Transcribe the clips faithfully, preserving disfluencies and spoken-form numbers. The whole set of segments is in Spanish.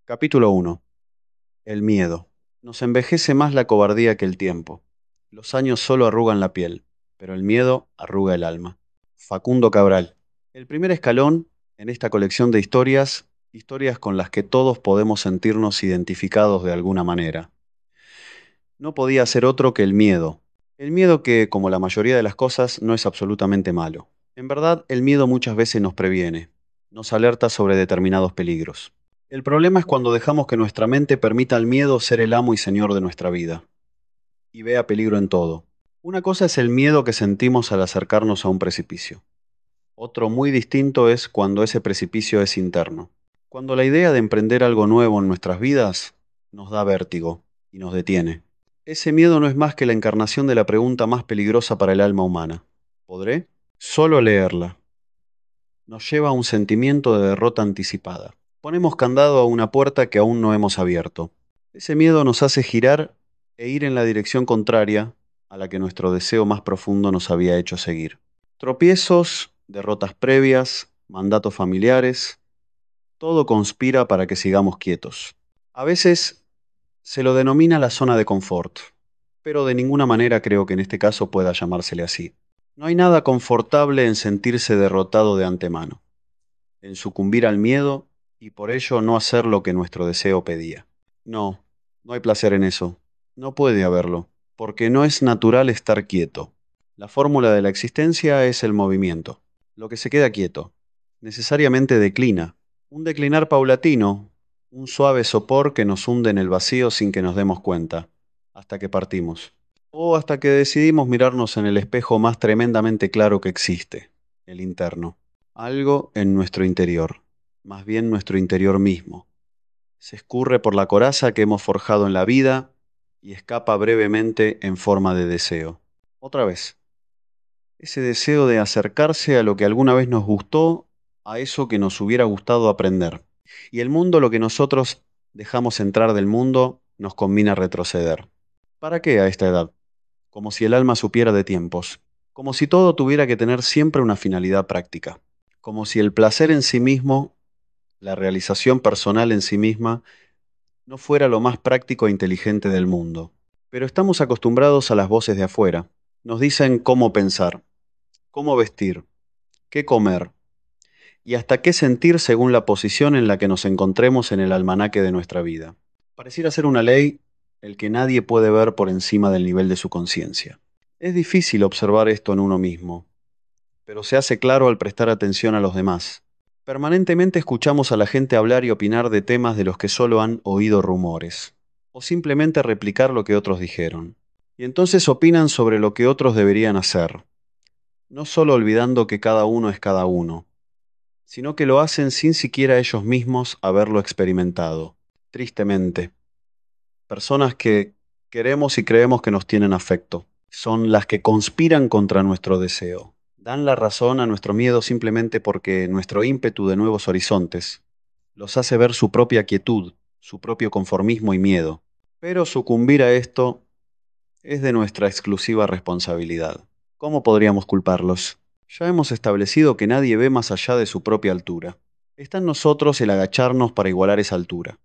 Capítulo uno. El miedo. Nos envejece más la cobardía que el tiempo. Los años solo arrugan la piel, pero el miedo arruga el alma. Facundo Cabral. El primer escalón en esta colección de historias, historias con las que todos podemos sentirnos identificados de alguna manera. No podía ser otro que el miedo. El miedo que, como la mayoría de las cosas, no es absolutamente malo. En verdad, el miedo muchas veces nos previene, nos alerta sobre determinados peligros. El problema es cuando dejamos que nuestra mente permita al miedo ser el amo y señor de nuestra vida, y vea peligro en todo. Una cosa es el miedo que sentimos al acercarnos a un precipicio. Otro muy distinto es cuando ese precipicio es interno. Cuando la idea de emprender algo nuevo en nuestras vidas nos da vértigo y nos detiene. Ese miedo no es más que la encarnación de la pregunta más peligrosa para el alma humana. ¿Podré? Solo leerla nos lleva a un sentimiento de derrota anticipada. Ponemos candado a una puerta que aún no hemos abierto. Ese miedo nos hace girar e ir en la dirección contraria a la que nuestro deseo más profundo nos había hecho seguir. Tropiezos, derrotas previas, mandatos familiares, todo conspira para que sigamos quietos. A veces se lo denomina la zona de confort, pero de ninguna manera creo que en este caso pueda llamársele así. No hay nada confortable en sentirse derrotado de antemano, en sucumbir al miedo y por ello no hacer lo que nuestro deseo pedía. No, no hay placer en eso. No puede haberlo, porque no es natural estar quieto. La fórmula de la existencia es el movimiento. Lo que se queda quieto necesariamente declina. Un declinar paulatino, un suave sopor que nos hunde en el vacío sin que nos demos cuenta, hasta que partimos. O hasta que decidimos mirarnos en el espejo más tremendamente claro que existe, el interno. Algo en nuestro interior, más bien nuestro interior mismo. Se escurre por la coraza que hemos forjado en la vida y escapa brevemente en forma de deseo. Otra vez, ese deseo de acercarse a lo que alguna vez nos gustó, a eso que nos hubiera gustado aprender. Y el mundo, lo que nosotros dejamos entrar del mundo, nos conmina a retroceder. ¿Para qué a esta edad? Como si el alma supiera de tiempos, como si todo tuviera que tener siempre una finalidad práctica, como si el placer en sí mismo, la realización personal en sí misma, no fuera lo más práctico e inteligente del mundo. Pero estamos acostumbrados a las voces de afuera. Nos dicen cómo pensar, cómo vestir, qué comer y hasta qué sentir según la posición en la que nos encontremos en el almanaque de nuestra vida. Pareciera ser una ley el que nadie puede ver por encima del nivel de su conciencia. Es difícil observar esto en uno mismo, pero se hace claro al prestar atención a los demás. Permanentemente escuchamos a la gente hablar y opinar de temas de los que solo han oído rumores, o simplemente replicar lo que otros dijeron. Y entonces opinan sobre lo que otros deberían hacer, no solo olvidando que cada uno es cada uno, sino que lo hacen sin siquiera ellos mismos haberlo experimentado. Tristemente, personas que queremos y creemos que nos tienen afecto, son las que conspiran contra nuestro deseo. Dan la razón a nuestro miedo simplemente porque nuestro ímpetu de nuevos horizontes los hace ver su propia quietud, su propio conformismo y miedo. Pero sucumbir a esto es de nuestra exclusiva responsabilidad. ¿Cómo podríamos culparlos? Ya hemos establecido que nadie ve más allá de su propia altura. Está en nosotros el agacharnos para igualar esa altura,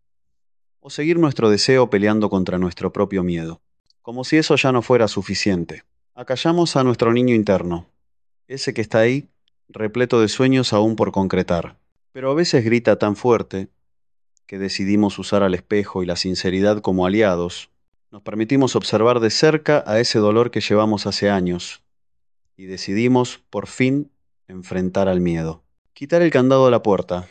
o seguir nuestro deseo peleando contra nuestro propio miedo. Como si eso ya no fuera suficiente. Acallamos a nuestro niño interno, ese que está ahí, repleto de sueños aún por concretar. Pero a veces grita tan fuerte que decidimos usar al espejo y la sinceridad como aliados. Nos permitimos observar de cerca a ese dolor que llevamos hace años y decidimos, por fin, enfrentar al miedo. Quitar el candado a la puerta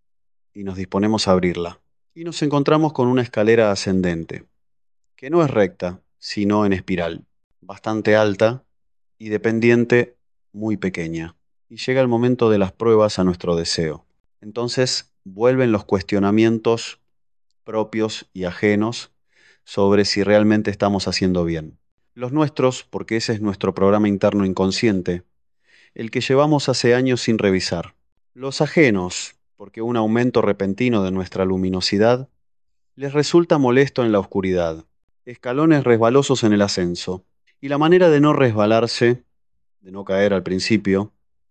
y nos disponemos a abrirla. Y nos encontramos con una escalera ascendente, que no es recta, sino en espiral, bastante alta y de pendiente muy pequeña. Y llega el momento de las pruebas a nuestro deseo. Entonces vuelven los cuestionamientos propios y ajenos sobre si realmente estamos haciendo bien. Los nuestros, porque ese es nuestro programa interno inconsciente, el que llevamos hace años sin revisar. Los ajenos, porque un aumento repentino de nuestra luminosidad les resulta molesto en la oscuridad, escalones resbalosos en el ascenso, y la manera de no resbalarse, de no caer al principio,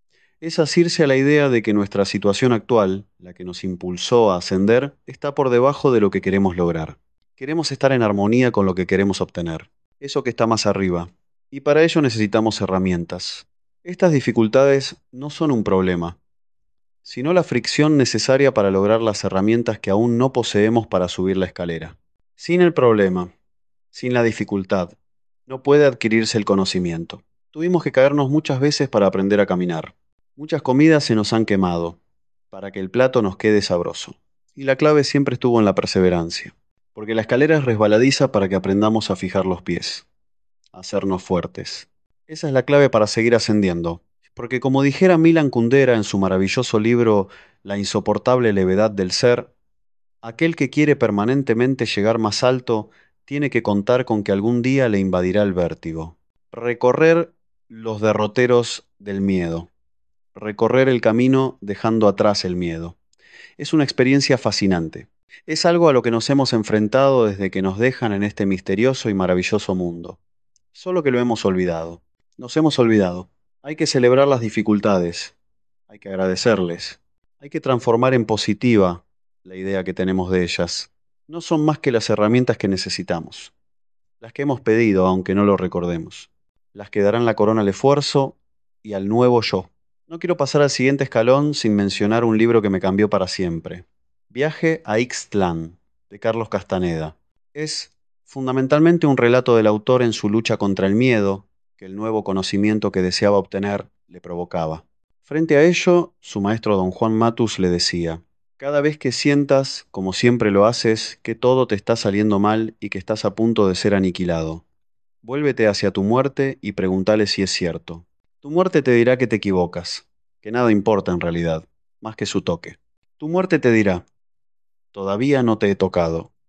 Es asirse a la idea de que nuestra situación actual, la que nos impulsó a ascender, está por debajo de lo que queremos lograr. Queremos estar en armonía con lo que queremos obtener, eso que está más arriba, y para ello necesitamos herramientas. Estas dificultades no son un problema, sino la fricción necesaria para lograr las herramientas que aún no poseemos para subir la escalera. Sin el problema, sin la dificultad, no puede adquirirse el conocimiento. Tuvimos que caernos muchas veces para aprender a caminar. Muchas comidas se nos han quemado, para que el plato nos quede sabroso. Y la clave siempre estuvo en la perseverancia, porque la escalera es resbaladiza para que aprendamos a fijar los pies, a hacernos fuertes. Esa es la clave para seguir ascendiendo, porque como dijera Milan Kundera en su maravilloso libro La insoportable levedad del ser, aquel que quiere permanentemente llegar más alto tiene que contar con que algún día le invadirá el vértigo. Recorrer los derroteros del miedo. Recorrer el camino dejando atrás el miedo. Es una experiencia fascinante. Es algo a lo que nos hemos enfrentado desde que nos dejan en este misterioso y maravilloso mundo. Solo que lo hemos olvidado. Nos hemos olvidado. Hay que celebrar las dificultades. Hay que agradecerles. Hay que transformar en positiva la idea que tenemos de ellas. No son más que las herramientas que necesitamos. Las que hemos pedido, aunque no lo recordemos. Las que darán la corona al esfuerzo y al nuevo yo. No quiero pasar al siguiente escalón sin mencionar un libro que me cambió para siempre. Viaje a Ixtlán, de Carlos Castaneda. Es fundamentalmente un relato del autor en su lucha contra el miedo que el nuevo conocimiento que deseaba obtener le provocaba. Frente a ello, su maestro don Juan Matus le decía: cada vez que sientas, como siempre lo haces, que todo te está saliendo mal y que estás a punto de ser aniquilado, vuélvete hacia tu muerte y pregúntale si es cierto. Tu muerte te dirá que te equivocas, que nada importa en realidad, más que su toque. Tu muerte te dirá: todavía no te he tocado,